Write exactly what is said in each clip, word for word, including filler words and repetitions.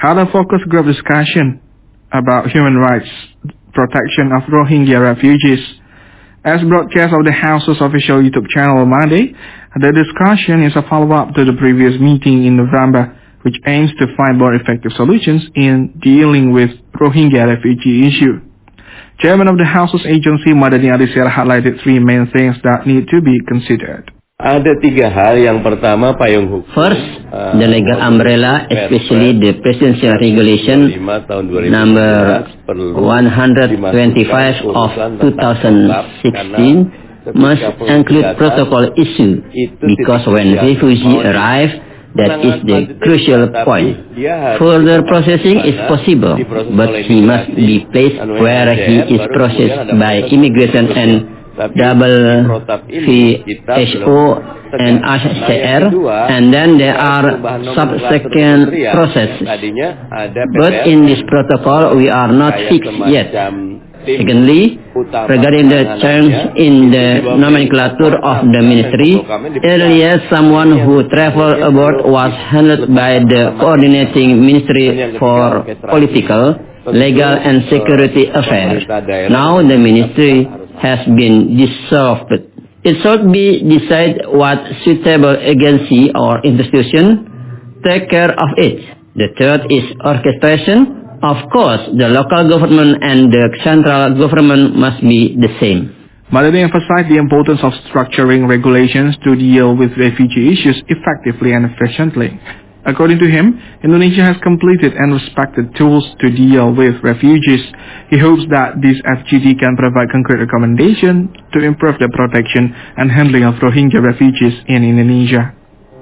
had a focus group discussion about human rights protection of Rohingya refugees. As broadcast of the House's official YouTube channel on Monday, the discussion is a follow-up to the previous meeting in November, which aims to find more effective solutions in dealing with Rohingya refugee issue. Chairman of the House's agency, Madani Alisera, highlighted three main things that need to be considered. Ada tiga hal. Yang pertama, payung hukum. First, the legal umbrella, especially the presidential regulation number one hundred twenty-five of two thousand sixteen must include protocol issue, because when refugees arrive, that is the crucial point. Further processing is possible, but he must be placed where he is processed by immigration and W H O and H C R, and then there are subsequent processes. But in this protocol, we are not fixed yet. Secondly, regarding the change in the nomenclature of the ministry, earlier someone who traveled abroad was handled by the coordinating ministry for political, legal and security affairs. Now the ministry has been dissolved. It should be decided what suitable agency or institution take care of it. The third is orchestration. Of course, the local government and the central government must be the same. Madani emphasized the importance of structuring regulations to deal with refugee issues effectively and efficiently. According to him, Indonesia has completed and respected tools to deal with refugees. He hopes that this F G D can provide concrete recommendations to improve the protection and handling of Rohingya refugees in Indonesia.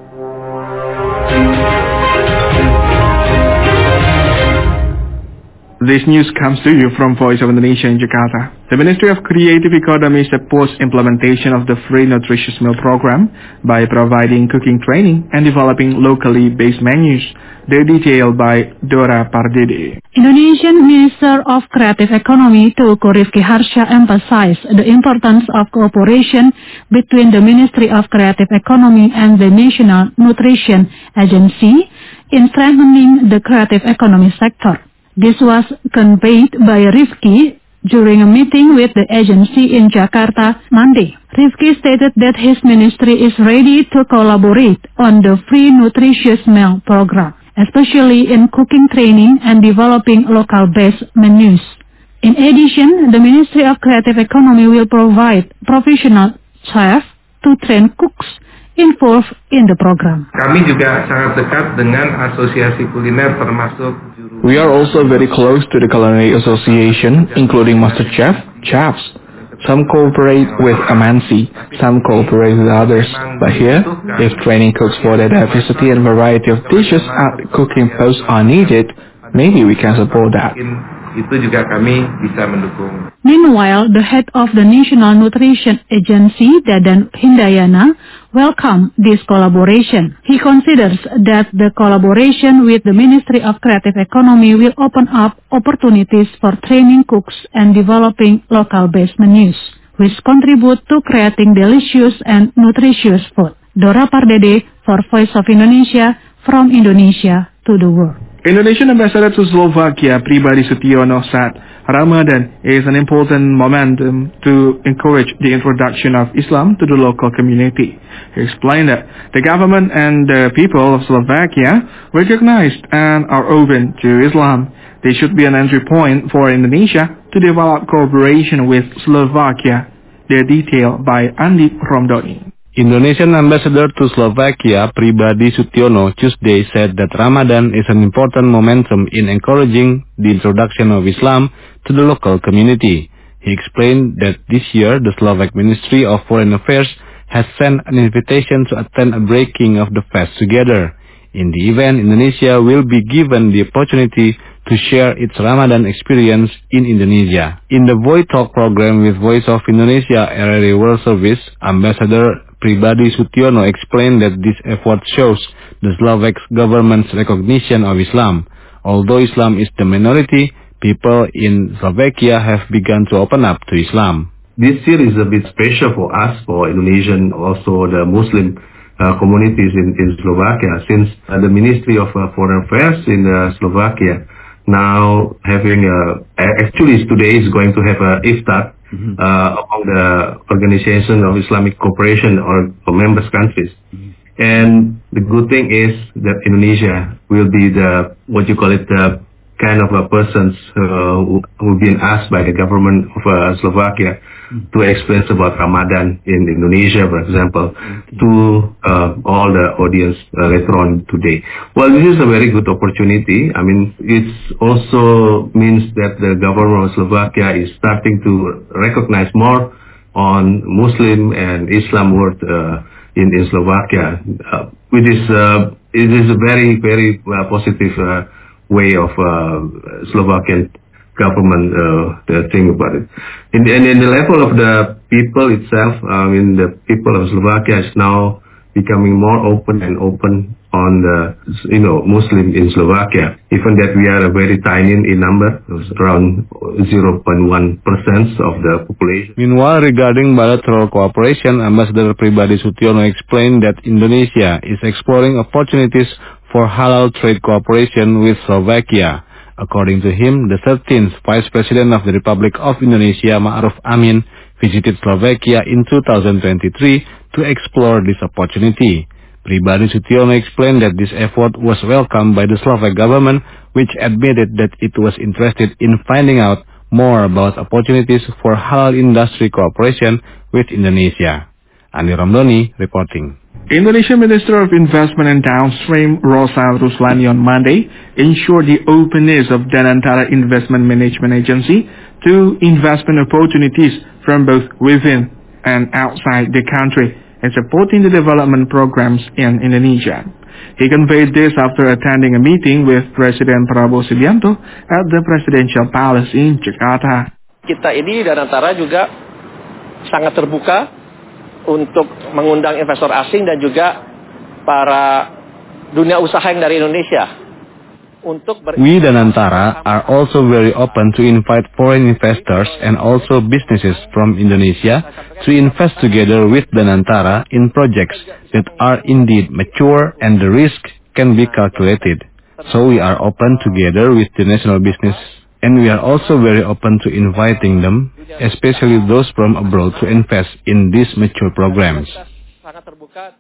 This news comes to you from Voice of Indonesia in Jakarta. The Ministry of Creative Economy supports implementation of the Free Nutritious Meal Program by providing cooking training and developing locally based menus. They're detailed by Dora Pardede. Indonesian Minister of Creative Economy Teuku Rifki Harsha emphasized the importance of cooperation between the Ministry of Creative Economy and the National Nutrition Agency in strengthening the creative economy sector. This was conveyed by Rifki during a meeting with the agency in Jakarta Monday. Rifki stated that his ministry is ready to collaborate on the Free Nutritious Meal Program, especially in cooking training and developing local-based menus. In addition, the Ministry of Creative Economy will provide professional chefs to train cooks involved in the program. Kami juga sangat dekat dengan asosiasi kuliner termasuk. We are also very close to the Culinary Association, including Master Chef, chefs. Some cooperate with M N C, some cooperate with others. But here, if training cooks for the diversity and variety of dishes at cooking posts are needed, maybe we can support that. Itu juga kami bisa mendukung. Meanwhile, the head of the National Nutrition Agency, Dadan Hindayana, welcomed this collaboration. He considers that the collaboration with the Ministry of Creative Economy will open up opportunities for training cooks and developing local-based menus, which contribute to creating delicious and nutritious food. Dora Pardede for Voice of Indonesia, from Indonesia to the world. Indonesian Ambassador to Slovakia, Pribadi Sutyono, said Ramadan is an important momentum to encourage the introduction of Islam to the local community. He explained that the government and the people of Slovakia recognized and are open to Islam. They should be an entry point for Indonesia to develop cooperation with Slovakia. They're detailed by Andi Romdoni. Indonesian Ambassador to Slovakia, Pribadi Sutyono, Tuesday said that Ramadan is an important momentum in encouraging the introduction of Islam to the local community. He explained that this year the Slovak Ministry of Foreign Affairs has sent an invitation to attend a breaking of the fast together. In the event, Indonesia will be given the opportunity to share its Ramadan experience in Indonesia. In the Voice Talk program with Voice of Indonesia R R A World Service, Ambassador Pribadi Sutyono explained that this effort shows the Slovak government's recognition of Islam. Although Islam is the minority, people in Slovakia have begun to open up to Islam. This year is a bit special for us, for Indonesian, also the Muslim uh, communities in, in Slovakia, since uh, the Ministry of uh, Foreign Affairs in uh, Slovakia now having a, actually today is going to have a iftar mm-hmm. uh, among the Organization of Islamic Cooperation or, or members countries. Mm-hmm. And the good thing is that Indonesia will be the, what you call it, the kind of a persons uh, who who been asked by the government of uh, Slovakia mm-hmm. to explain about Ramadan in Indonesia, for example, okay. to uh, all the audience uh, later on today. Well, this is a very good opportunity. I mean, it also means that the government of Slovakia is starting to recognize more on Muslim and Islam world uh, in, in Slovakia, uh, which is uh, it is a very very uh, positive uh, way of uh, Slovakian government uh, the thing about it. In the, in the level of the people itself, I mean the people of Slovakia is now becoming more open and open on the you know Muslim in Slovakia. Even that we are a very tiny in number, around zero point one percent of the population. Meanwhile, regarding bilateral cooperation, Ambassador Pribadi Sutyono explained that Indonesia is exploring opportunities for halal trade cooperation with Slovakia. According to him, the thirteenth Vice President of the Republic of Indonesia, Ma'ruf Amin, visited Slovakia in two thousand twenty-three to explore this opportunity. Pribadi Sutyono explained that this effort was welcomed by the Slovak government, which admitted that it was interested in finding out more about opportunities for halal industry cooperation with Indonesia. Andi Ramdhani reporting. Indonesian Minister of Investment and Downstream Rosal Ruslani on Monday ensured the openness of Danantara Investment Management Agency to investment opportunities from both within and outside the country and supporting the development programs in Indonesia. He conveyed this after attending a meeting with President Prabowo Subianto at the Presidential Palace in Jakarta. Kita ini Danantara juga sangat terbuka untuk mengundang investor asing dan juga para dunia usaha yang dari Indonesia. Untuk We Danantara are also very open to invite foreign investors and also businesses from Indonesia to invest together with Danantara in projects that are indeed mature and the risk can be calculated. So we are open together with the national business. And we are also very open to inviting them, especially those from abroad, to invest in these mature programs. Sangat terbuka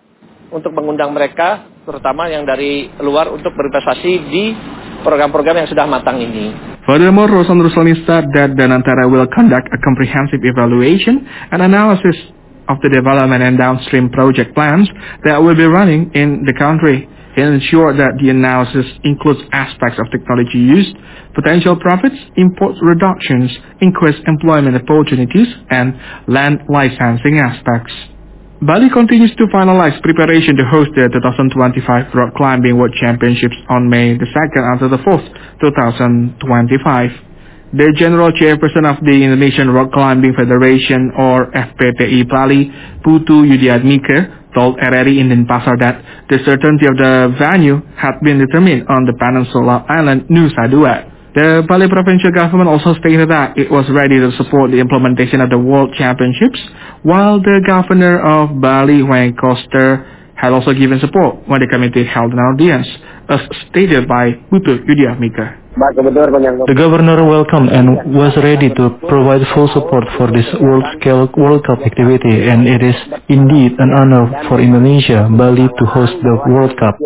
untuk mengundang mereka, terutama yang dari luar, untuk berinvestasi di program-program yang sudah matang ini. Furthermore, Rosal Ruslani said that Danantara will conduct a comprehensive evaluation and analysis of the development and downstream project plans that will be running in the country. He ensured that the analysis includes aspects of technology used, potential profits, import reductions, increased employment opportunities, and land licensing aspects. Bali continues to finalize preparation to host the twenty twenty-five Rock Climbing World Championships on May the second until the fourth, twenty twenty-five. The General Chairperson of the Indonesian Rock Climbing Federation, or F P T I Bali, Putu Yudiatmike, told R R I in Denpasar that the certainty of the venue had been determined on the peninsula island Nusa Dua. The Bali provincial government also stated that it was ready to support the implementation of the World Championships, while the governor of Bali, Wayne Koster, had also given support when the committee held an audience, as stated by Putu Yudiatmike. The governor welcomed and was ready to provide full support for this world-scale World Cup activity, and it is indeed an honor for Indonesia, Bali, to host the World Cup.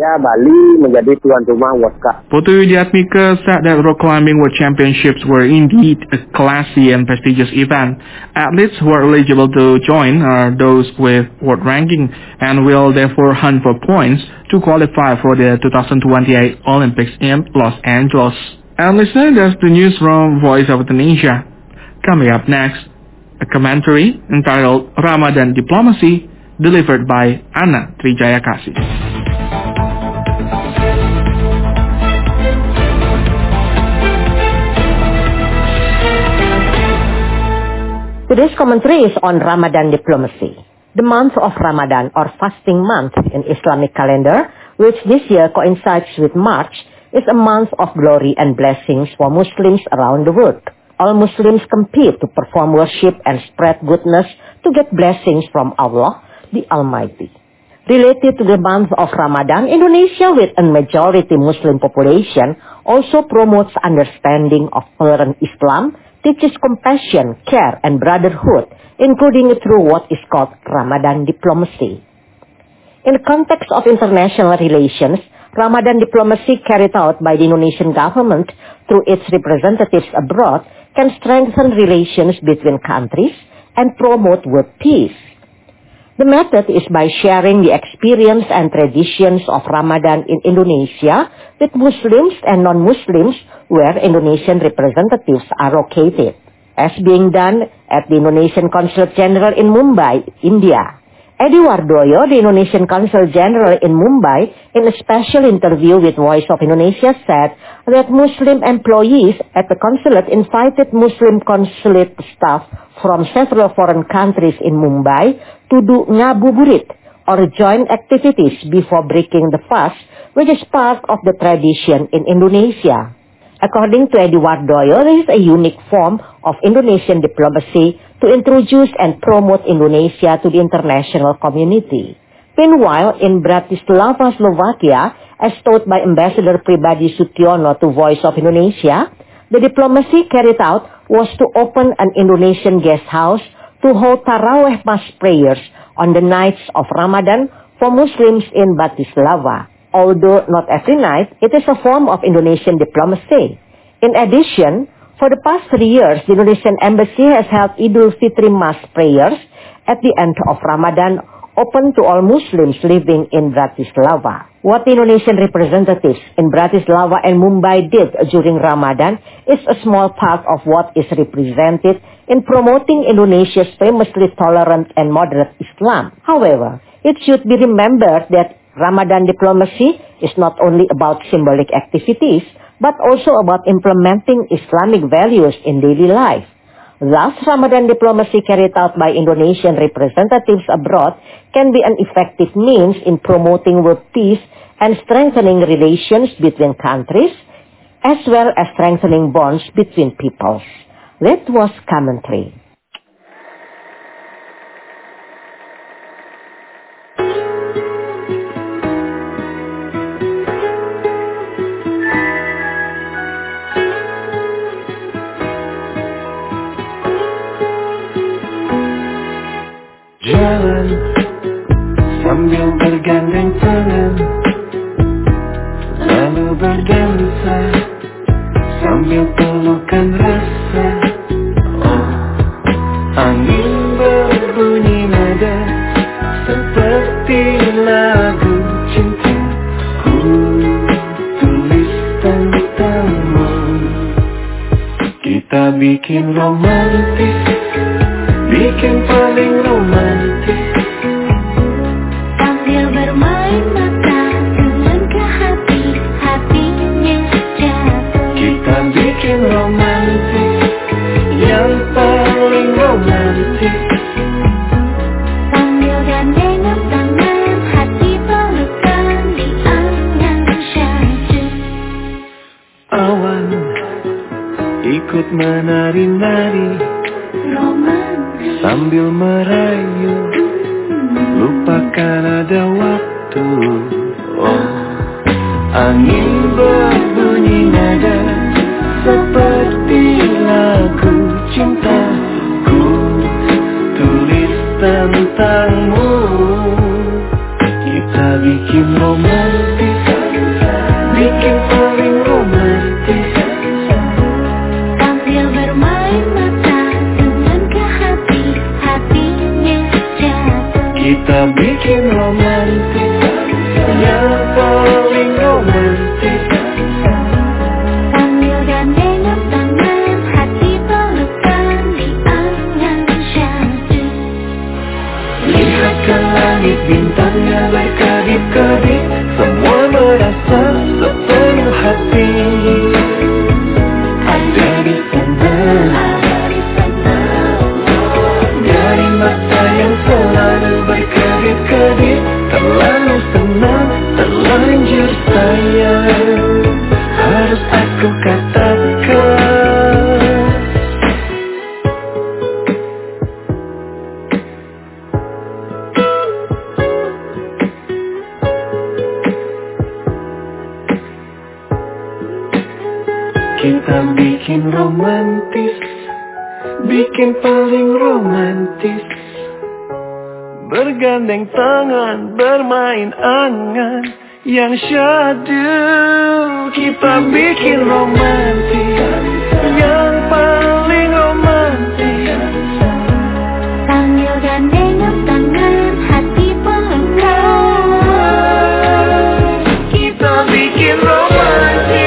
Putu Yudiatmike said that Rock Climbing World Championships were indeed a classy and prestigious event. Athletes who are eligible to join are those with world ranking and will therefore hunt for points to qualify for the twenty twenty-eight Olympics in Los Angeles. And listener, that's the news from Voice of Indonesia. Coming up next, a commentary entitled Ramadan Diplomacy, delivered by Anna Trijayakasih. Today's commentary is on Ramadan diplomacy. The month of Ramadan, or fasting month in Islamic calendar, which this year coincides with March, is a month of glory and blessings for Muslims around the world. All Muslims compete to perform worship and spread goodness to get blessings from Allah, the Almighty. Related to the month of Ramadan, Indonesia with a majority Muslim population also promotes understanding of tolerant Islam, teaches compassion, care, and brotherhood, including through what is called Ramadan diplomacy. In the context of international relations, Ramadan diplomacy carried out by the Indonesian government through its representatives abroad can strengthen relations between countries and promote world peace. The method is by sharing the experience and traditions of Ramadan in Indonesia with Muslims and non-Muslims where Indonesian representatives are located, as being done at the Indonesian Consul General in Mumbai, India. Edi Wardoyo, the Indonesian Consul General in Mumbai, in a special interview with Voice of Indonesia said that Muslim employees at the consulate invited Muslim consulate staff from several foreign countries in Mumbai to do ngabuburit or joint activities before breaking the fast, which is part of the tradition in Indonesia. According to Edi Wardoyo, this is a unique form of Indonesian diplomacy to introduce and promote Indonesia to the international community. Meanwhile, in Bratislava, Slovakia, as told by Ambassador Pribadi Sutyono to Voice of Indonesia, the diplomacy carried out was to open an Indonesian guest house to hold Taraweh mass prayers on the nights of Ramadan for Muslims in Bratislava. Although not every night, it is a form of Indonesian diplomacy. In addition, for the past three years, the Indonesian Embassy has held Idul Fitri mass prayers at the end of Ramadan, open to all Muslims living in Bratislava. What the Indonesian representatives in Bratislava and Mumbai did during Ramadan is a small part of what is represented in promoting Indonesia's famously tolerant and moderate Islam. However, it should be remembered that Ramadan diplomacy is not only about symbolic activities, but also about implementing Islamic values in daily life. Thus, Ramadan diplomacy carried out by Indonesian representatives abroad can be an effective means in promoting world peace and strengthening relations between countries, as well as strengthening bonds between peoples. That was commentary. Jalan sambil bergandeng tangan, lalu berdansa sambil pelukan rasa. Oh, angin berbunyi nada seperti lagu cinta. Ku tulis tentangmu, kita bikin romantis, bikin paling romantis. Sambil bermain mata dengan ke hati, hatinya jatuh. Kita bikin romantis, yang paling romantis. Sambil gandengan tangan, hati pelukan di angan syahdu. Awan ikut menari-nari, sambil merayu, lupakan ada waktu. Oh, angin berbunyi nada seperti lagu cinta. Ku tulis tentangmu, kita bikin romantis, bikin paling romantis. Sambil bermain mata dengan ke hati, hatinya jatuh. Kita bikin romantis, yang paling romantis. Kita bikin romantis, bikin paling romantis. Bergandeng tangan, bermain angan yang syadu. Kita bikin romantis, yang paling romantis. Sambil gandengan tangan, hati pelukan. Kita bikin romantis.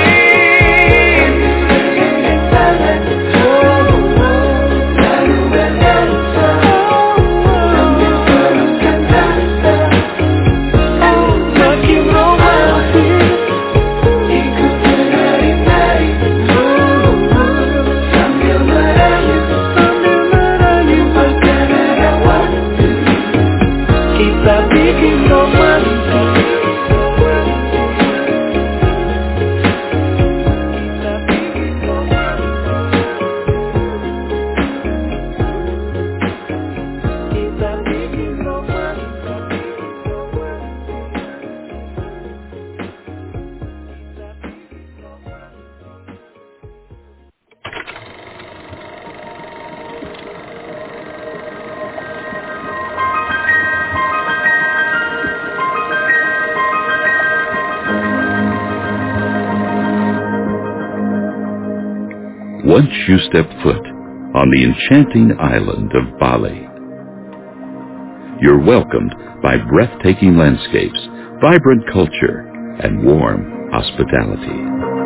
Once you step foot on the enchanting island of Bali, you're welcomed by breathtaking landscapes, vibrant culture, and warm hospitality.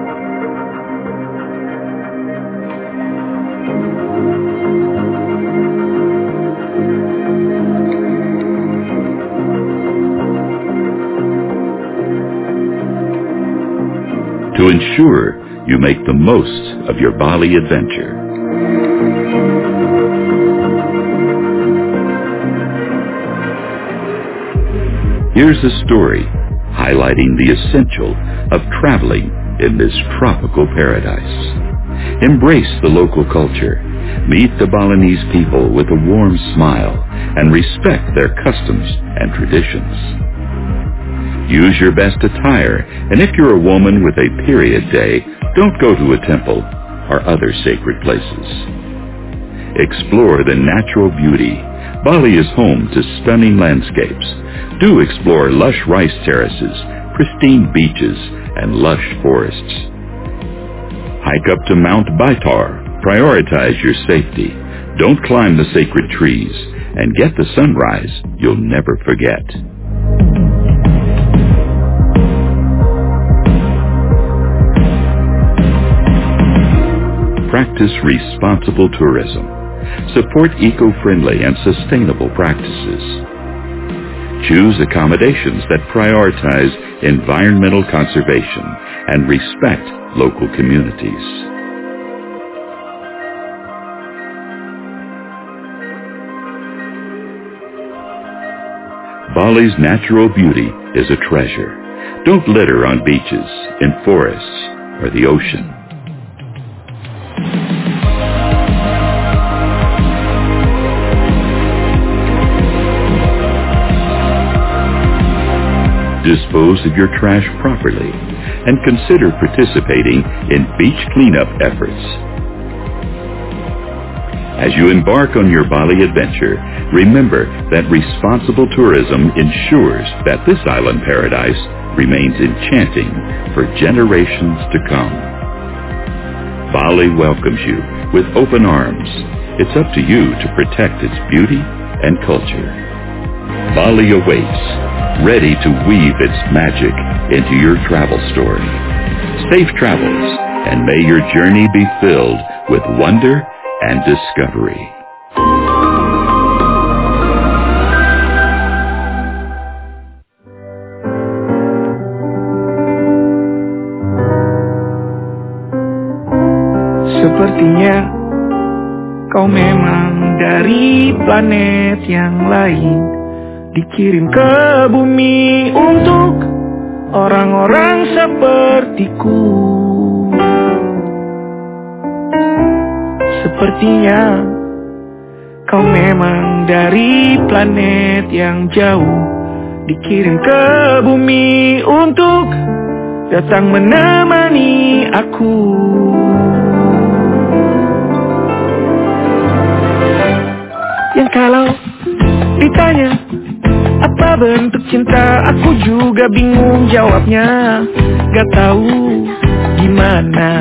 To ensure you make the most of your Bali adventure, here's a story highlighting the essential of traveling in this tropical paradise. Embrace the local culture, meet the Balinese people with a warm smile, and respect their customs and traditions. Use your best attire, and if you're a woman with a period day, don't go to a temple or other sacred places. Explore the natural beauty. Bali is home to stunning landscapes. Do explore lush rice terraces, pristine beaches, and lush forests. Hike up to Mount Baitar. Prioritize your safety. Don't climb the sacred trees, and get the sunrise you'll never forget. Practice responsible tourism. Support eco-friendly and sustainable practices. Choose accommodations that prioritize environmental conservation and respect local communities. Bali's natural beauty is a treasure. Don't litter on beaches, in forests, or the ocean. Dispose of your trash properly and consider participating in beach cleanup efforts. As you embark on your Bali adventure, remember that responsible tourism ensures that this island paradise remains enchanting for generations to come. Bali welcomes you with open arms. It's up to you to protect its beauty and culture. Bali awaits, ready to weave its magic into your travel story. Safe travels, and may your journey be filled with wonder and discovery. Sepertinya kau memang dari planet yang lain, dikirim ke bumi untuk orang-orang sepertiku. Sepertinya kau memang dari planet yang jauh, dikirim ke bumi untuk datang menemani aku. kalau ditanya apa bentuk cinta, aku juga bingung jawabnya. Gak tahu gimana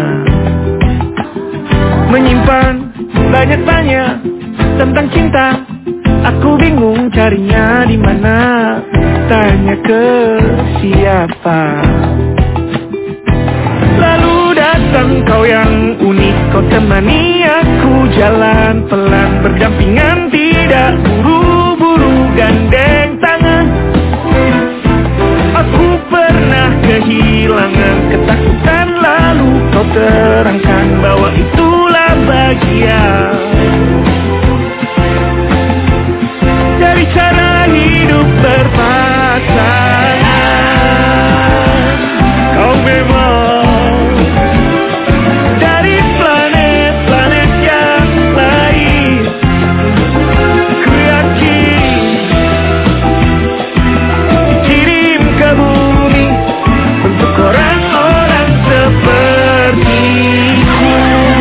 menyimpan banyak-banyak tentang cinta. Aku bingung carinya di mana, tanya ke siapa. Lalu datang kau yang unik, kau temani aku jalan pelan berdampingan, tidak buru-buru gandeng tangan. Aku pernah kehilangan ketakutan, lalu kau terangkan bahwa itulah bahagia. Dari cara hidup berpasangan, kau memang dari planet-planet yang lain. Ku yakin dikirim ke bumi untuk orang-orang sepertiku.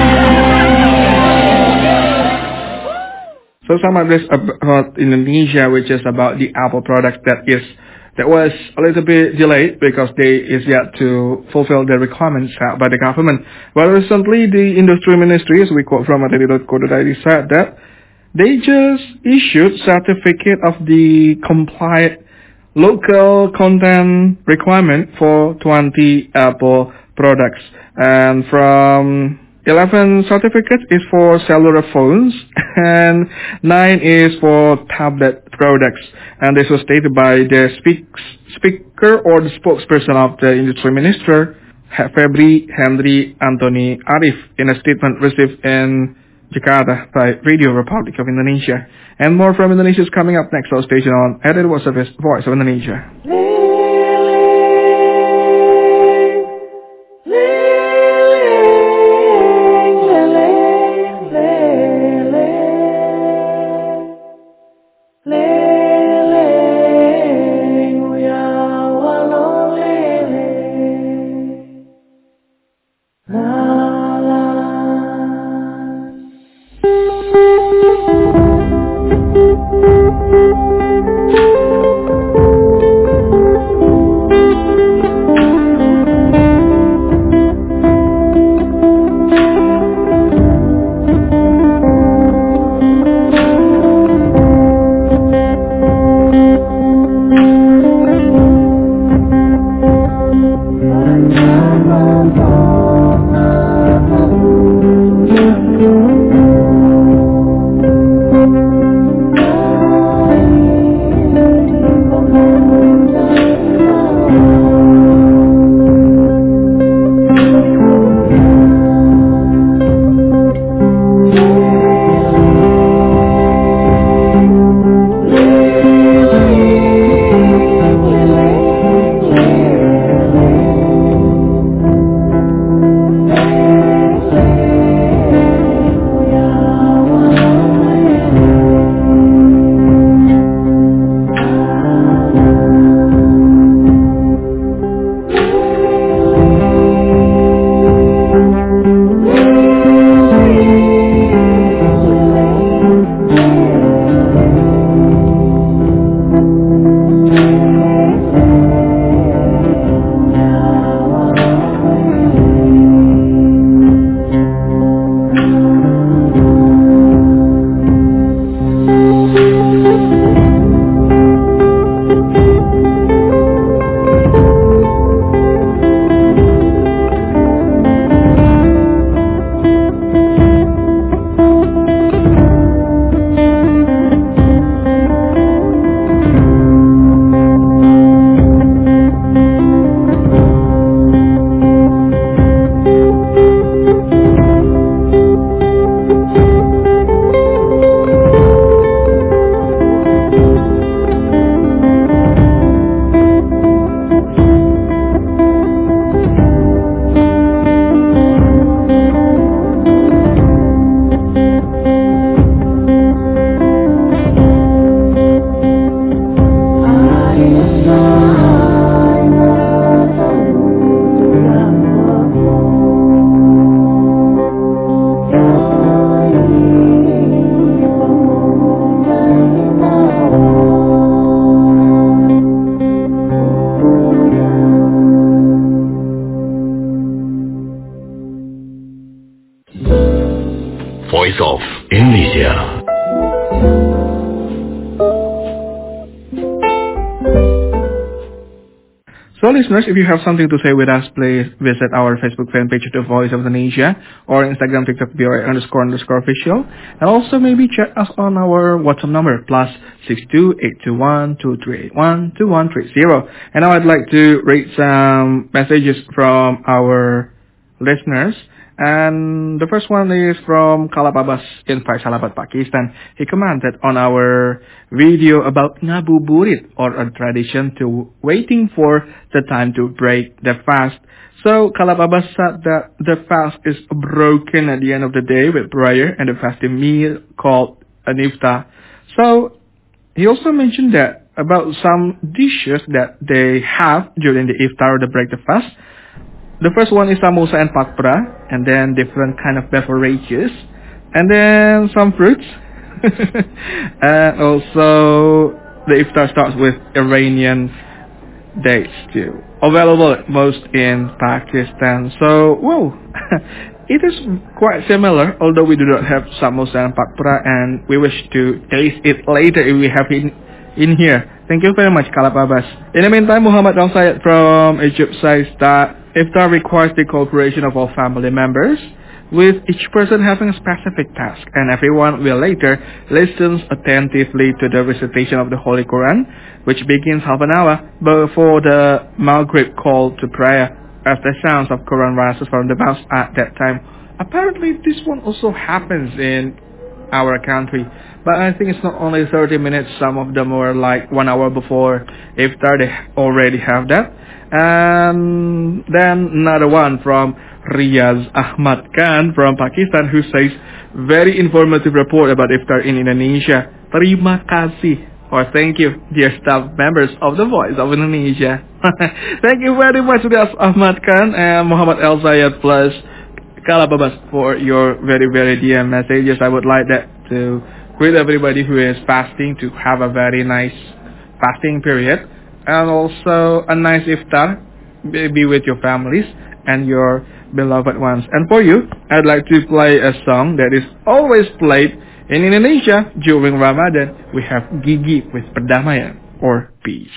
So some of this about Indonesia, which is about the Apple product that is that was a little bit delayed because they is yet to fulfill the requirements set by the government. Well, recently the industry ministry, as we quote from atedi dot co dot I D, said that they just issued certificate of the compliant local content requirement for twenty Apple products, and from eleven certificates is for cellular phones and nine is for tablet products. And this was stated by the speak, speaker or the spokesperson of the industry minister, Febri Henry Anthony Arif, in a statement received in Jakarta by Radio Republic of Indonesia. And more from Indonesia is coming up next. Our station on Edit World Service, Voice of Indonesia. Voice of Indonesia. So listeners, if you have something to say with us, please visit our Facebook fan page, The Voice of Indonesia, or Instagram, TikTok, B O I underscore underscore official. And also maybe check us on our WhatsApp number, plus six two eight two one two three eight one two one three zero. And now I'd like to read some messages from our listeners. And the first one is from Kalap Abbas in Faisalabad, Pakistan. He commented on our video about ngabuburit, or a tradition to waiting for the time to break the fast. So Kalap Abbas said that the fast is broken at the end of the day with prayer and a fasting meal called an iftar. So he also mentioned that about some dishes that they have during the iftar or the break the fast. The first one is samosa and pakpra, and then different kind of beverages, and then some fruits. And also the iftar starts with Iranian dates too, available most in Pakistan. So, well, it is quite similar, although we do not have samosa and pakpra, and we wish to taste it later if we have it in here. Thank you very much, Kalap Abbas. In the meantime, Muhammad Al Sayed from Egypt says that iftar requires the cooperation of all family members, with each person having a specific task, and everyone will later listen attentively to the recitation of the Holy Quran, which begins half an hour before the Maghrib call to prayer, as the sounds of Quran rises from the mouth at that time. Apparently, this one also happens in our country, but I think it's not only thirty minutes. Some of them were like one hour before iftar. They already have that. And then another one from Riyaz Ahmad Khan from Pakistan, who says, very informative report about iftar in Indonesia. Terima kasih, or thank you, dear staff members of the Voice of Indonesia. Thank you very much, Riyaz Ahmad Khan and Muhammad El Zayed plus Kalap Abbas for your very, very dear messages. I would like that to greet everybody who is fasting to have a very nice fasting period, and also a nice iftar, be with your families and your beloved ones. And for you, I'd like to play a song that is always played in Indonesia during Ramadan. We have Gigi with Perdamaian, or Peace.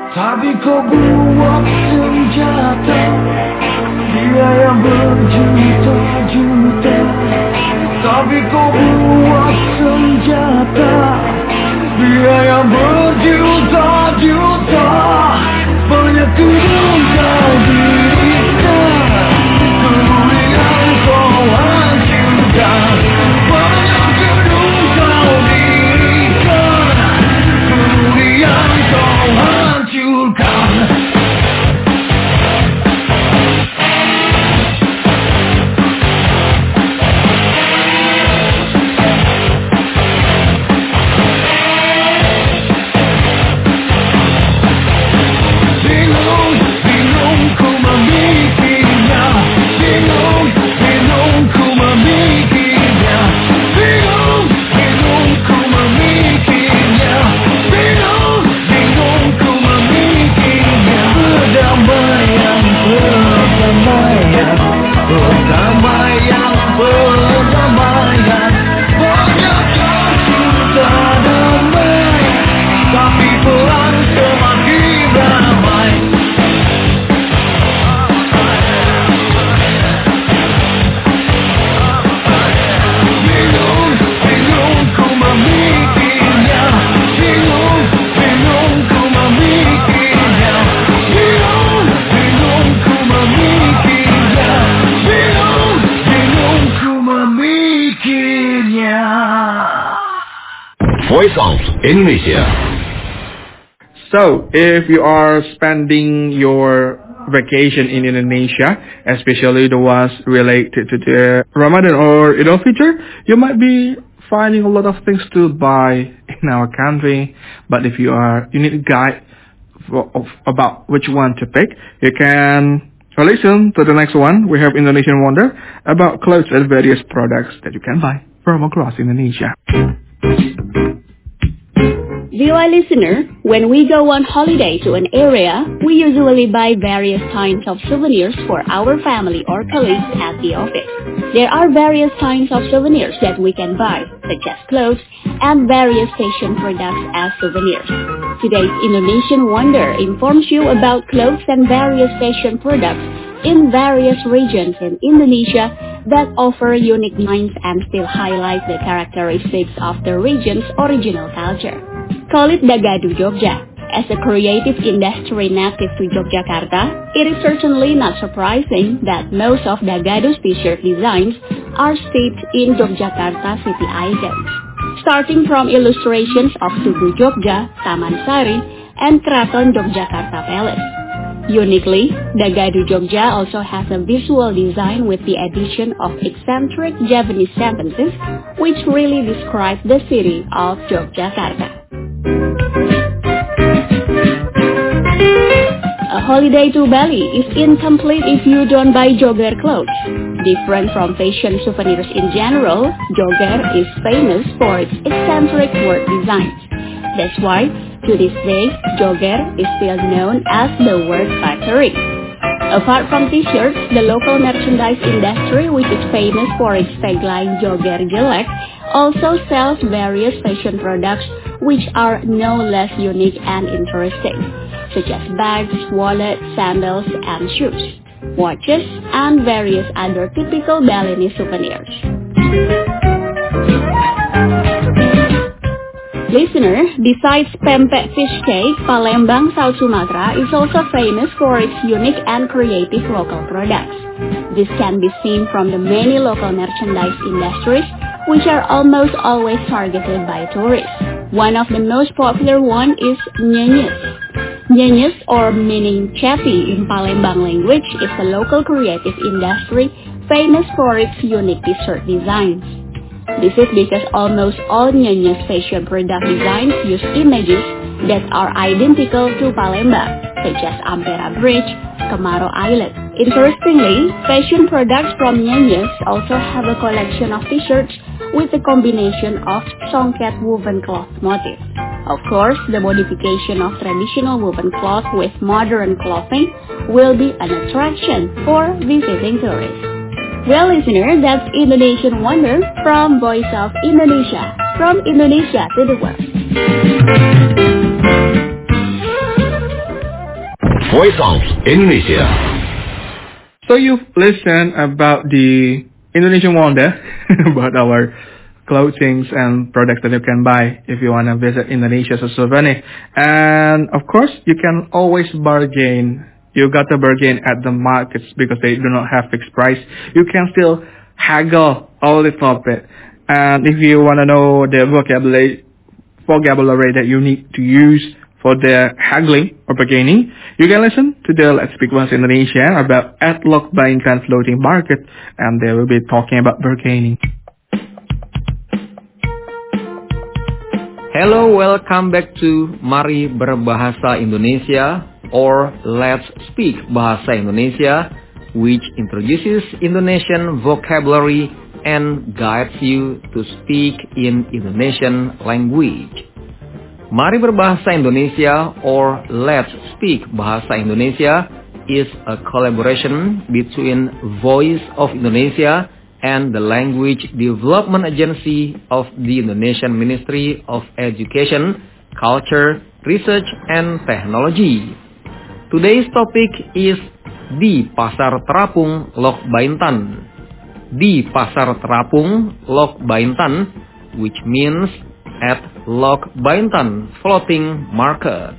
tapi kau buat senjata. Dia yang berjuta-juta, tapi kau buat senjata. Dia yang berjuta-juta, banyak tudung kau dirikan, kemuliaan kau hancurkan. Banyak tudung kau dirikan, kemuliaan kau hancurkan. Voice of Indonesia. So, if you are spending your vacation in Indonesia, especially the ones related to the Ramadan or Idul Fitr, you might be finding a lot of things to buy in our country. But if you are, you need a guide for, of, about which one to pick, you can listen to the next one. We have Indonesian Wonder about clothes and various products that you can buy from across Indonesia. Dear listener, when we go on holiday to an area, we usually buy various kinds of souvenirs for our family or colleagues at the office. There are various kinds of souvenirs that we can buy, such as clothes and various fashion products as souvenirs. Today's Indonesian Wonder informs you about clothes and various fashion products in various regions in Indonesia that offer unique designs and still highlight the characteristics of the region's original culture. Call it Dagadu Jogja. As a creative industry native to Yogyakarta, it is certainly not surprising that most of Dagadu's t-shirt designs are steeped in Yogyakarta city icons. Starting from illustrations of Tugu Jogja, Taman Sari, and Kraton Yogyakarta Palace. Uniquely, Dagadu Jogja also has a visual design with the addition of eccentric Japanese sentences, which really describe the city of Yogyakarta. A holiday to Bali is incomplete if you don't buy jogger clothes. Different from fashion souvenirs in general, jogger is famous for its eccentric word designs. That's why, to this day, jogger is still known as the word factory. Apart from t-shirts, the local merchandise industry, which is famous for its tagline Jogger Jelek, also sells various fashion products which are no less unique and interesting, such as bags, wallets, sandals, and shoes, watches, and various other typical Balinese souvenirs. Listener, besides pempek fish cake, Palembang, South Sumatra is also famous for its unique and creative local products. This can be seen from the many local merchandise industries, which are almost always targeted by tourists. One of the most popular one is Nyenyes. Nyenyes, or meaning chatty in Palembang language, is a local creative industry famous for its unique t-shirt designs. This is because almost all Nyenyes fashion product designs use images that are identical to Palembang, such as Ampera Bridge, Kemarau Island. Interestingly, fashion products from Nyenyes also have a collection of t-shirts with a combination of songket woven cloth motifs. Of course, the modification of traditional woven cloth with modern clothing will be an attraction for visiting tourists. Well, listener, that's Indonesian Wonder from Voice of Indonesia, from Indonesia to the world. Voice of Indonesia. So you've listened about the Indonesian wonder, about our clothing and products that you can buy if you want to visit Indonesia as a souvenir. And of course, you can always bargain. You got to bargain at the markets because they do not have fixed price. You can still haggle a little bit. And if you want to know the vocabulary, vocabulary that you need to use for the haggling or bargaining, you can listen to the Let's Speak Bahasa Indonesia about at Lok Baintan Floating Market, and they will be talking about bargaining. Hello, welcome back to Mari Berbahasa Indonesia or Let's Speak Bahasa Indonesia, which introduces Indonesian vocabulary and guides you to speak in Indonesian language. Mari Berbahasa Indonesia or Let's Speak Bahasa Indonesia is a collaboration between Voice of Indonesia and the Language Development Agency of the Indonesian Ministry of Education, Culture, Research, and Technology. Today's topic is Di Pasar Terapung Lok Baintan. Di Pasar Terapung Lok Baintan, which means at Lok Baintan Floating Market.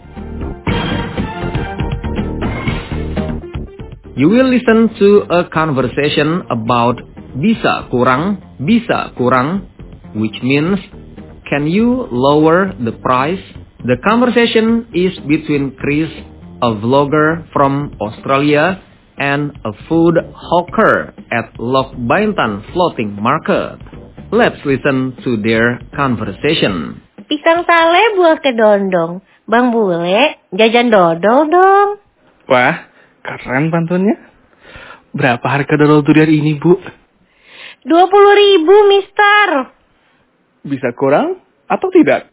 You will listen to a conversation about bisa kurang, bisa kurang, which means can you lower the price? The conversation is between Chris, a vlogger from Australia, and a food hawker at Lok Baintan Floating Market. Let's listen to their conversation. Pisang sale buah kedondong. Bang Bule, jajan dodol dong. Wah, keren pantunnya. Berapa harga dodol durian ini, Bu? dua puluh ribu, mister. Bisa kurang atau tidak?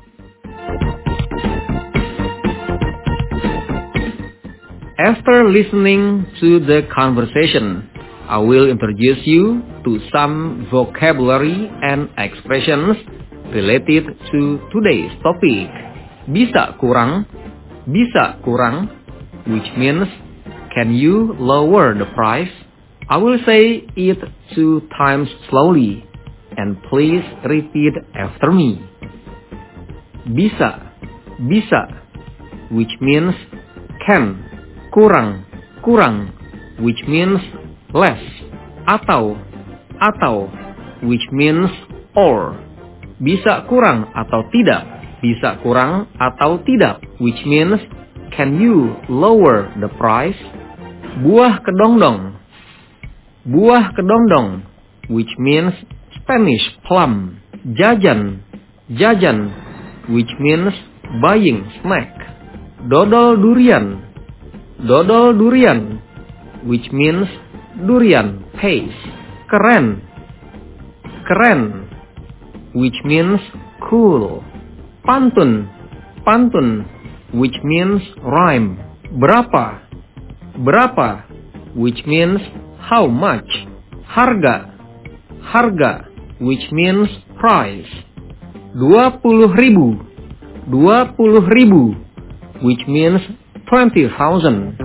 After listening to the conversation, I will introduce you to some vocabulary and expressions related to today's topic. Bisa kurang, bisa kurang, which means can you lower the price? I will say it two times slowly, and please repeat after me. Bisa, bisa, which means can. Kurang, kurang, which means less. Atau, atau, which means or. Bisa kurang atau tidak. Bisa kurang atau tidak, which means can you lower the price? Buah kedondong. Buah kedondong, which means Spanish plum. Jajan, jajan, which means buying snack. Dodol durian. Dodol durian, which means durian paste. Keren, keren, which means cool. Pantun, pantun, which means rhyme. Berapa, berapa, which means how much. Harga, harga, which means price. Dua puluh ribu, dua puluh ribu, which means twenty thousand.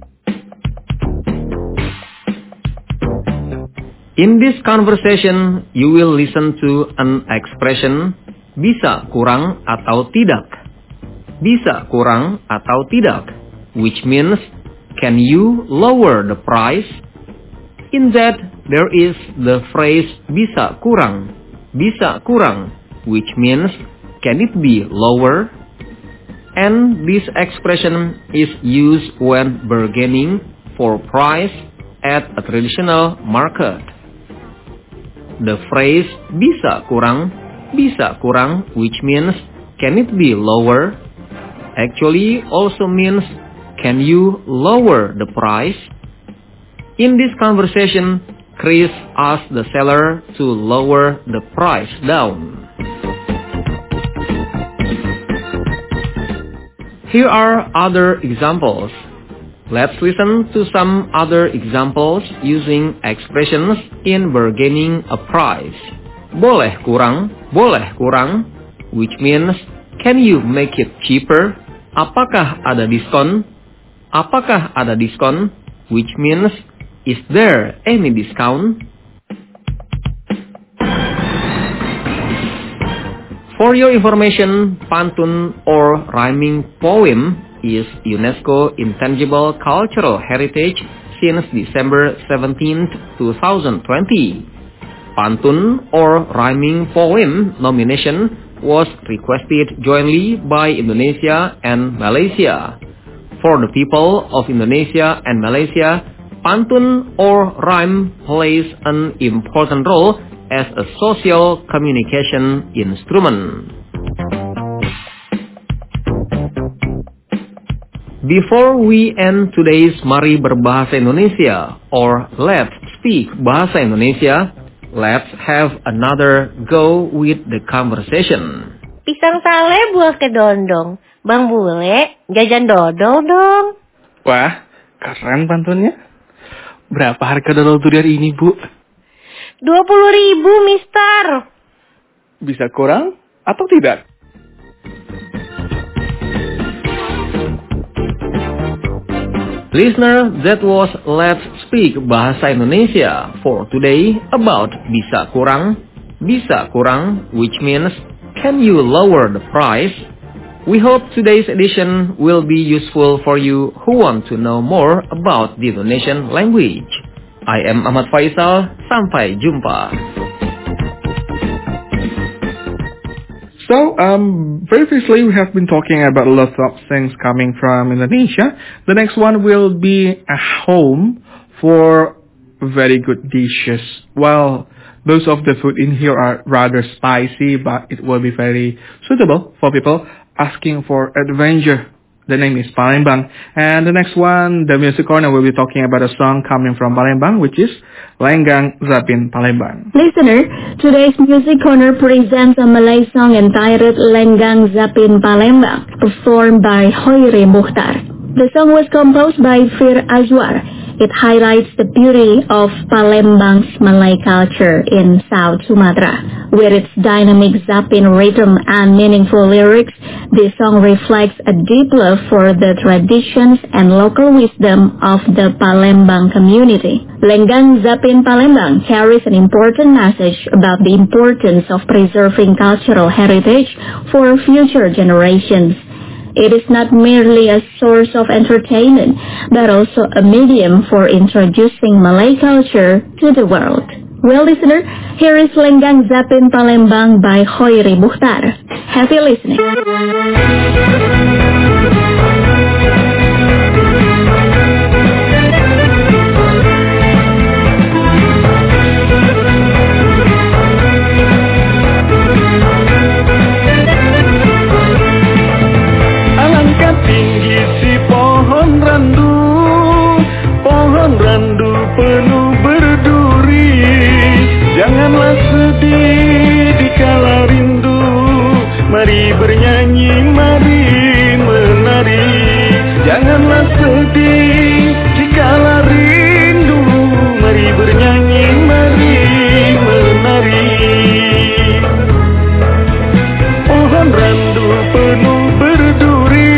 In this conversation, you will listen to an expression bisa kurang atau tidak. Bisa kurang atau tidak, which means can you lower the price? In that, there is the phrase bisa kurang. Bisa kurang, which means can it be lower? And this expression is used when bargaining for price at a traditional market. The phrase bisa kurang, bisa kurang, which means can it be lower, actually also means can you lower the price? In this conversation, Chris asked the seller to lower the price down. Here are other examples. Let's listen to some other examples using expressions in bargaining a price. Boleh kurang, boleh kurang, which means can you make it cheaper? Apakah ada diskon? Apakah ada diskon? Which means, is there any discount? For your information, pantun or rhyming poem is UNESCO Intangible Cultural Heritage since December seventeenth, two thousand twenty. Pantun or rhyming poem nomination was requested jointly by Indonesia and Malaysia. For the people of Indonesia and Malaysia, pantun or rhyme plays an important role as a social communication instrument. Before we end today's Mari Berbahasa Indonesia or Let's Speak Bahasa Indonesia, let's have another go with the conversation. Pisang sale buah kedondong. Bang Bule, jajan dodol dong. Wah, keren pantunnya. Berapa harga dodol durian ini, Bu? dua puluh ribu, mister. Bisa kurang atau tidak? Listener, that was Let's Speak Bahasa Indonesia for today about bisa kurang. Bisa kurang, which means, can you lower the price? We hope today's edition will be useful for you who want to know more about the Indonesian language. I am Ahmad Faisal, sampai jumpa. So, um, previously we have been talking about lots of things coming from Indonesia. The next one will be a home for very good dishes. Well, most of the food in here are rather spicy, but it will be very suitable for people asking for adventure. The name is Palembang. And the next one, the music corner, will be talking about a song coming from Palembang, which is Lenggang Zapin Palembang. Listener, today's music corner presents a Malay song entitled Lenggang Zapin Palembang, performed by Hoire Mukhtar. The song was composed by Fir Azwar. It highlights the beauty of Palembang's Malay culture in South Sumatra. With its dynamic Zapin rhythm and meaningful lyrics, this song reflects a deep love for the traditions and local wisdom of the Palembang community. Lenggang Zapin Palembang carries an important message about the importance of preserving cultural heritage for future generations. It is not merely a source of entertainment, but also a medium for introducing Malay culture to the world. Well, listener, here is Lenggang Zapin Palembang by Hoire Mukhtar. Happy listening. Tinggi si pohon randu, pohon randu penuh berduri. Janganlah sedih dikala rindu, mari bernyanyi, mari menari. Janganlah sedih dikala rindu, mari bernyanyi, mari menari. Pohon randu penuh berduri,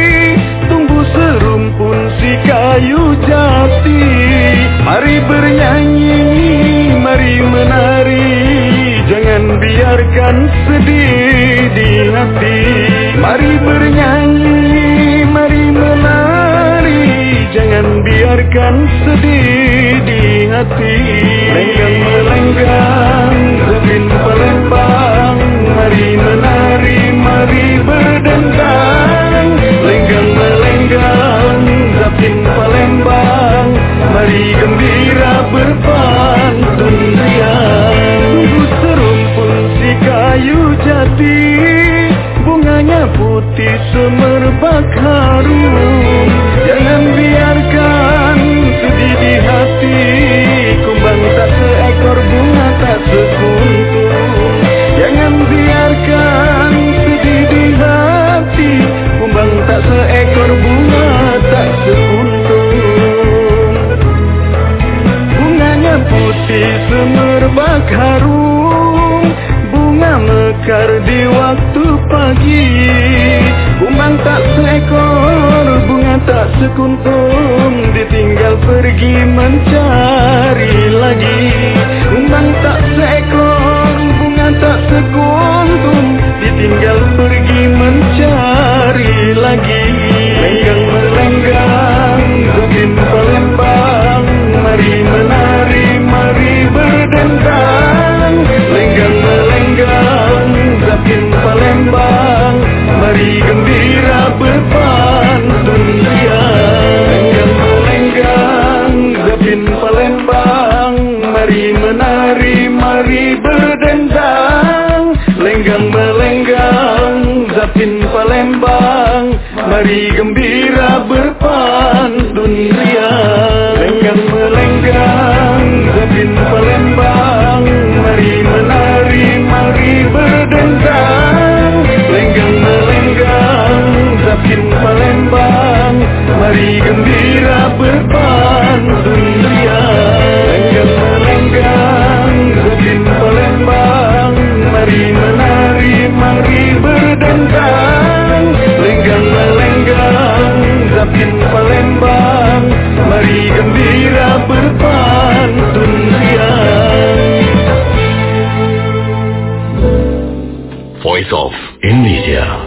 kayu jati, mari bernyanyi, mari menari. Jangan biarkan sedih di hati, mari bernyanyi, mari menari. Jangan biarkan sedih di hati. Lenggang melenggang Zapin Palembang, mari menari, mari berdendang. Lenggang melenggang Zapin Palembang, mari gembira berpantun riang. Tunggu serumpun si kayu jati, bunganya putih semerbak harum. Jangan biarkan sedih di hati, kumbang tak seekor, bunga tak sekuntum. Jangan biarkan sedih di hati, kumbang tak seekor, bunga tak sekuntum. Bunganya putih semerbak harum, bunga mekar di waktu pagi. Kumbang tak seekor, bunga tak sekuntum ditinggal pergi mencari lagi. Kumbang tak seekor, bunga tak sekuntum ditinggal pergi mencari lagi. Lenggang melenggang, Zapin Palembang, mari menari, mari berdendang. Lenggang melenggang, Zapin Palembang, mari gembira berpantun ria. Lenggang melenggang, Zapin Palembang, mari menari, mari berdendang. Lenggang melenggang, Zapin Palembang, mari gembira berpantun ria. Lenggang melenggang, Zapin Palembang, mari menari, mari berdendang. Lenggang melenggang, Zapin Palembang, mari gembira berpantun ria. Lenggang melenggang, Zapin Palembang, mari menari, mari berdendang. Lenggang melenggang, Zapin Palembang, mari gembira berpantun ria. Voice of Indonesia.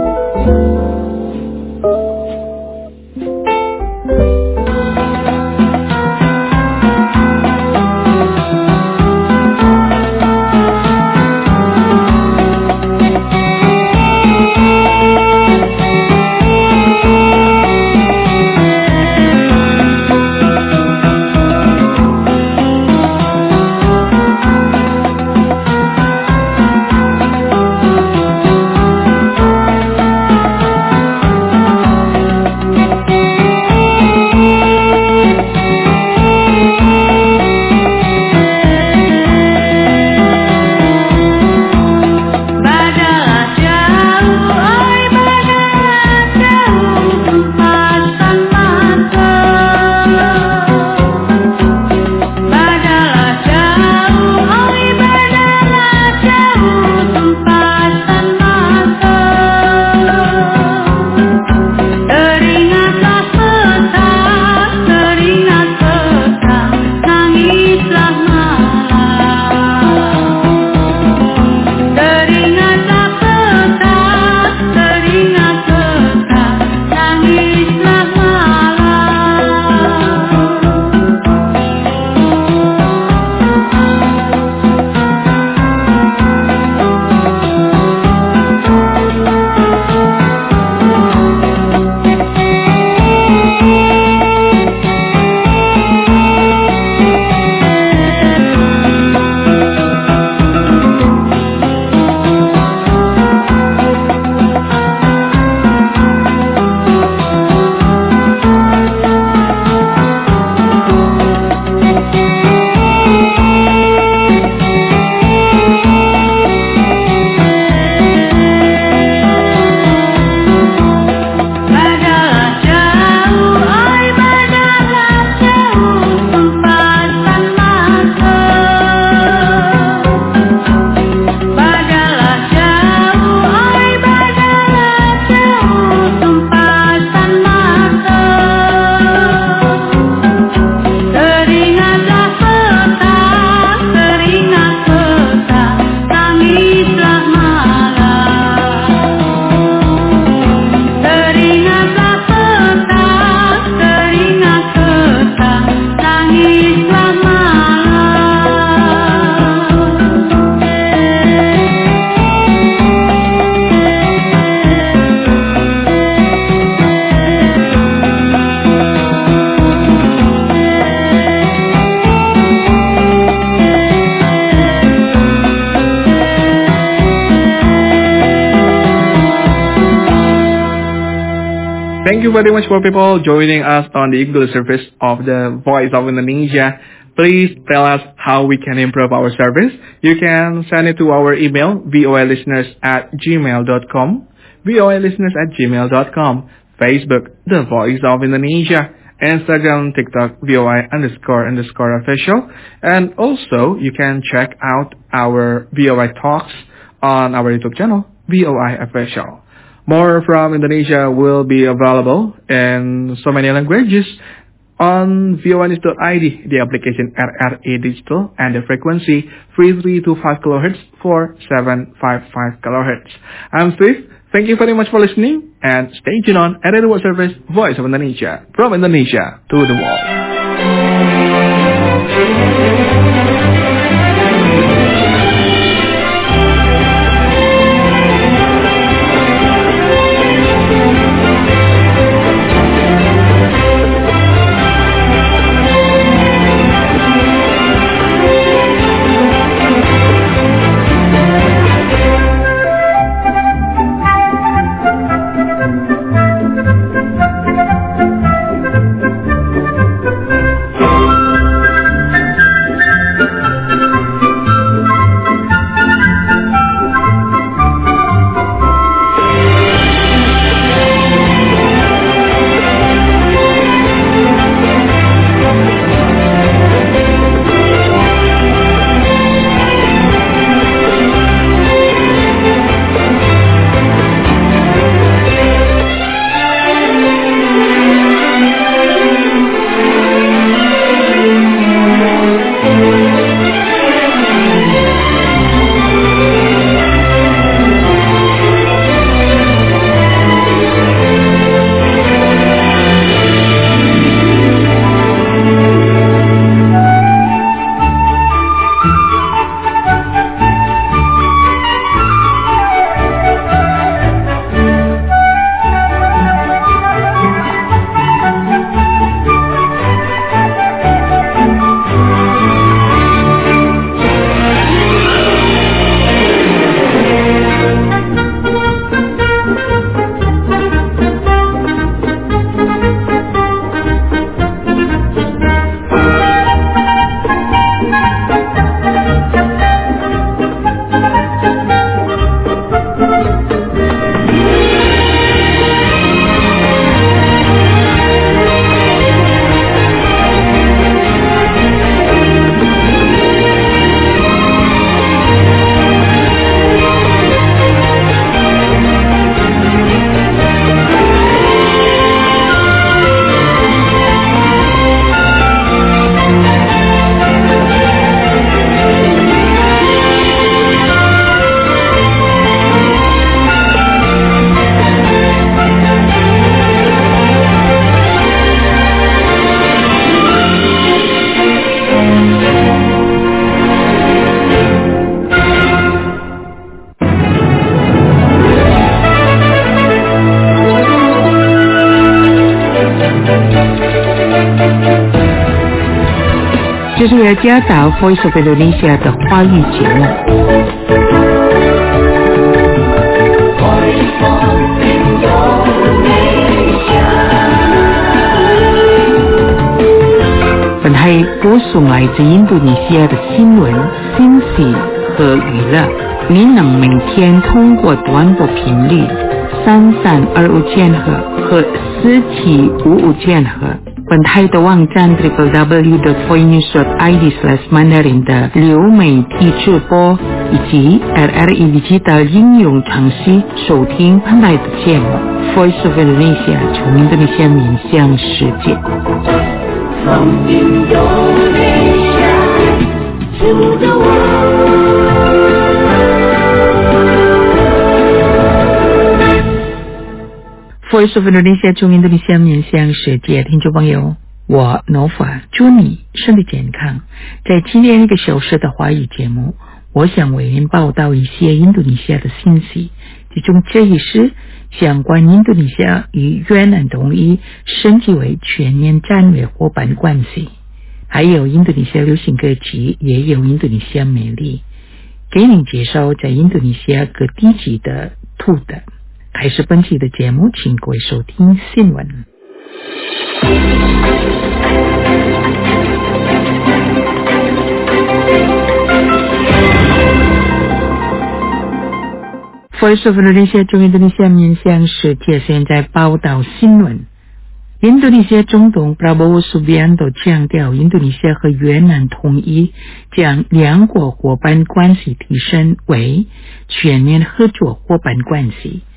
Thank you very much for people joining us on the English service of the Voice of Indonesia. Please tell us how we can improve our service. You can send it to our email, voalisteners at gmail dot com, voalisteners at gmail dot com, Facebook, The Voice of Indonesia, Instagram, TikTok, VOI underscore underscore official, and also you can check out our V O I Talks on our YouTube channel, V O I Official. More from Indonesia will be available in so many languages on v o a news dot i d, the application R R A Digital, and the frequency three three two five kilohertz for seven five five kilohertz. I'm Steve. Thank you very much for listening, and stay tuned on R R A World Service, Voice of Indonesia, from Indonesia to the world. 这是由加岛 Voice of Indonesia 的华语节目。本台播送来自印度尼西亚的新闻、信息和娱乐。您能每天通过短波频率三三二五千赫和四七五五千赫。本台的网站 double-u double-u double-u dot v o i news dot i d slash mandarin 的流媒体直播以及 R R A Digital 应用程序收听本台的节目 Voice of Indonesia 从印度尼西亚面向世界。From Indonesia to the world. Voice of Indonesia 从印度尼西亚面向世界，听众朋友，我 Nova 祝你身体健康。在今天一个小时的华语节目，我想为您报道一些印度尼西亚的信息，其中这一是相关印度尼西亚与越南同意升级为全面战略伙伴关系，还有印度尼西亚流行歌曲，也有印度尼西亚美丽，给您介绍在印度尼西亚各地区的土的。开始本期的节目，请各位收听新闻。Voice of Indonesia 从印度尼西亚面向世界，现在报道新闻。印度尼西亚总统 Prabowo Subianto 强调，印度尼西亚和越南同意将两国伙伴关系提升为全面合作伙伴关系。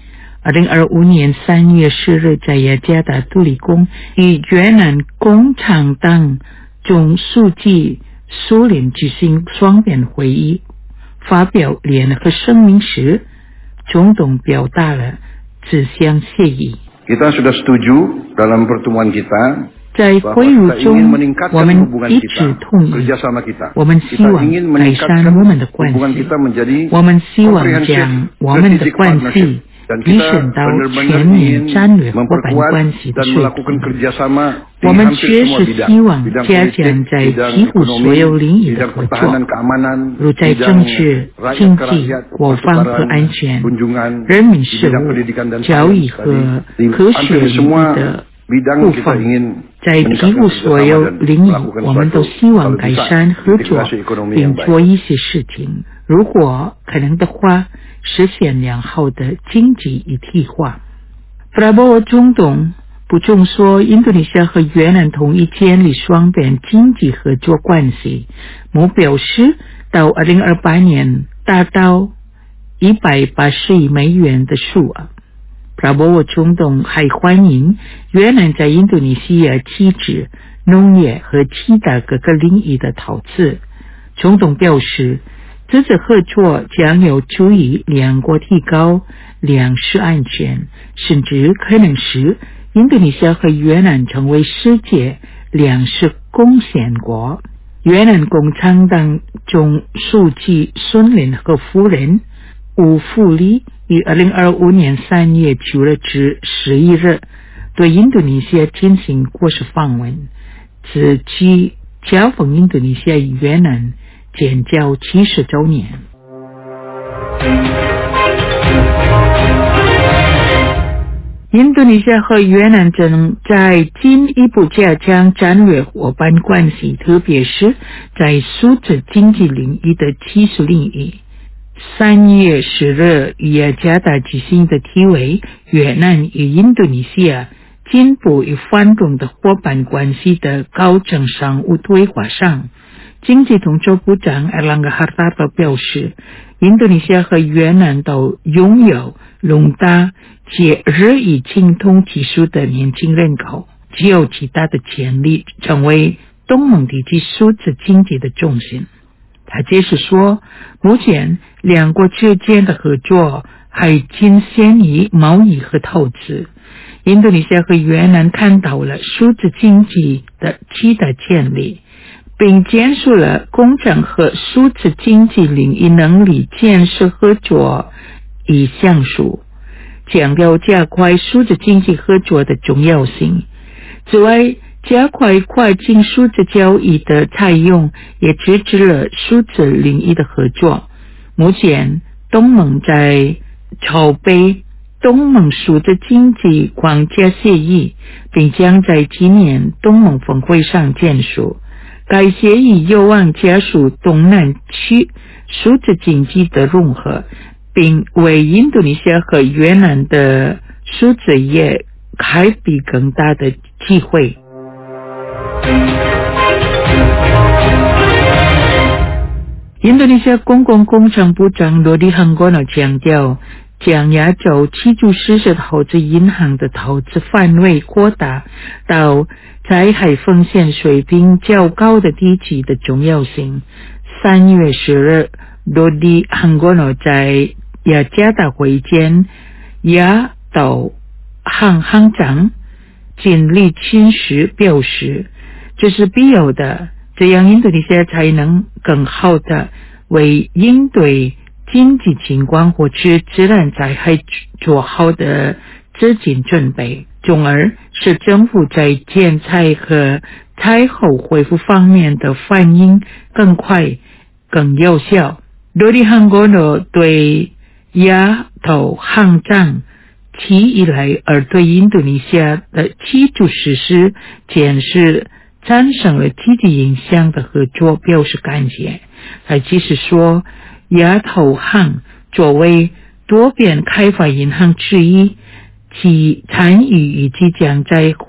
二零二五年三月十日在雅加达杜理宫与越南共产党总书记苏联举行双边会议，发表联合声明时，总统表达了这项协议。 Kita sudah setuju dalam pertemuan kita 在会议中，我们一致同意，我们希望改善我们的关系，我们希望将我们的关系提升到全面战略伙伴关系的水平。我们确实希望加强在几乎所有领域的合作，如在政治、经济、国防和安全、人民事务、教育和科学领域的部分，在几乎所有领域，我们都希望改善合作，并做一些事情。如果可能的话，实现良好的经济一体化。Prabowo总统补充说，印度尼西亚和越南同意建立双边经济合作关系，目标是到二零二八年达到一百八十亿美元的数额。Prabowo总统还欢迎越南在印度尼西亚机制、农业和其他各个领域的投资。总统表示，这次合作将有助于两国提高粮食安全，甚至可能使印度尼西亚和越南成为世界粮食贡献国。越南共产党总书记孙林和夫人吴富丽于二零二五年三月九日至十一日对印度尼西亚进行国事访问，此即交锋印度尼西亚与越南建交七十周年。印度尼西亚和越南正在进一步加强战略伙伴关系，特别是在数字经济领域的技术领域。三月十日与雅加达举行的题为越南与印度尼西亚进步与繁荣的伙伴关系的高层商务对话上，经济统筹部长 Erlangga Hartarto 表示，印度尼西亚和越南都拥有庞大且日益精通技术的年轻人口，具有极大的潜力成为东盟地区数字经济的中心。他解释说，目前两国之间的合作还仅限于贸易和投资。印度尼西亚和越南看到了数字经济的巨大潜力，并建树了工程和数字经济领域能力建设合作与项目，强调加快数字经济合作的重要性。此外，加快跨境数字交易的采用，也支持了数字领域的合作。目前，东盟在筹备东盟数字经济框架协议，并将在今年东盟峰会上签署。该协议有望加速东南区数字经济的融合，并为印度尼西亚和越南的数字业开辟更大的机会。印度尼西亚公共工程部长罗迪汉戈诺强调，将亚洲基础设施投资银行的投资范围扩大到灾害风险水平较高的地区的重要性。三月十日，罗迪汉戈诺在雅加达会见亚投行行长金立钦时表示，这是必要的，这样印度尼西亚才能更好的为应对经济情况或者自然灾害做好的资金准备，从而使政府在建材和灾后恢复方面的反应更快、更有效。罗迪汉戈诺对亚投行长提议来而对印度尼西亚的基础设施建设产生了积极影响的合作表示感谢。他即是说，亚投行作为多边开发银行之一，其参与以及将在